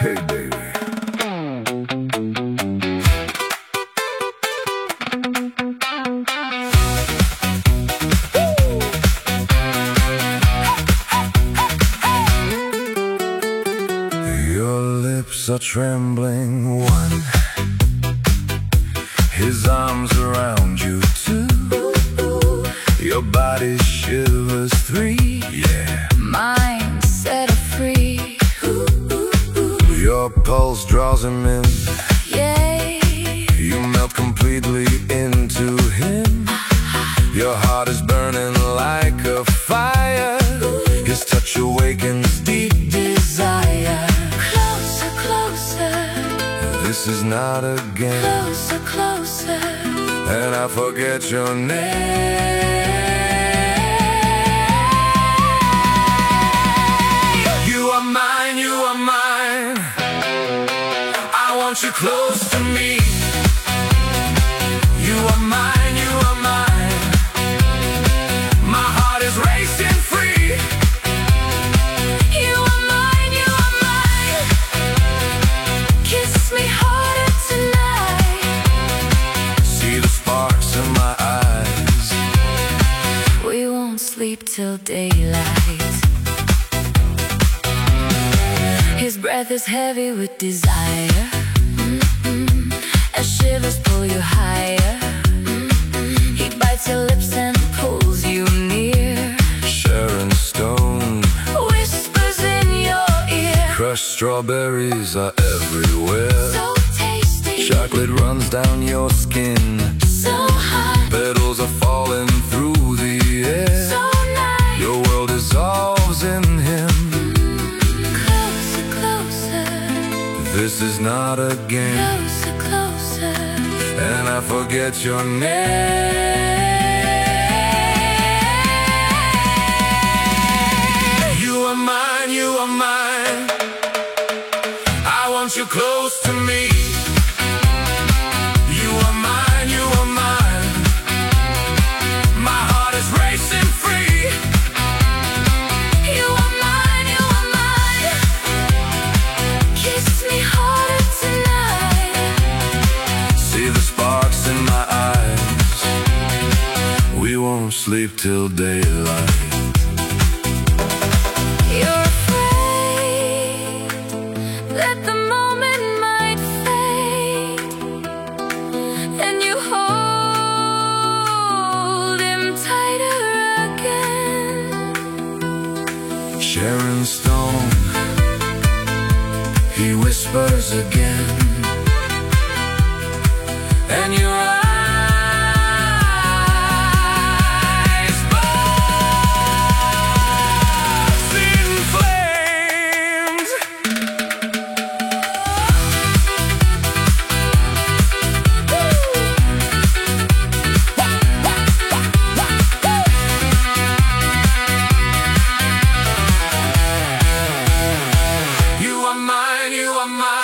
Hey baby. Your lips are trembling, one. His arms around you, two. Your body shivers, three. Yeah. Mine set her free. Your pulse draws him in. Yay. You melt completely into him. Your heart is burning like a fire. His touch awakens deep desire. Closer, closer. This is not a game. Closer, closer. And I forget your name. You are mine, you are mine. I want you close to me. You are mine, you are mine. My heart is racing free. You are mine, you are mine. Kiss me harder tonight. See the sparks in my eyes. We won't sleep till daylight. His breath is heavy with desire. As shivers pull you higher. He bites your lips and pulls you near. Sharon Stone Whispers in your ear. crushed strawberries are everywhere. So tasty, Chocolate runs down your skin. so hot, Petals are falling through the air. so nice. Your world dissolves in him. Closer, closer, This is not a game. closer, closer. And I forget your name. You are mine, you are mine. I want you close to me. You are mine, you are mine. My heart is racing free. You are mine, you are mine. Kiss me harder tonight. See the sparks in my eyes. We won't sleep till daylight. You're afraid that the moment might fade, and you hold him tighter again. Sharon Stone, he whispers again. And your eyes burst in flames. You are mine, you are mine.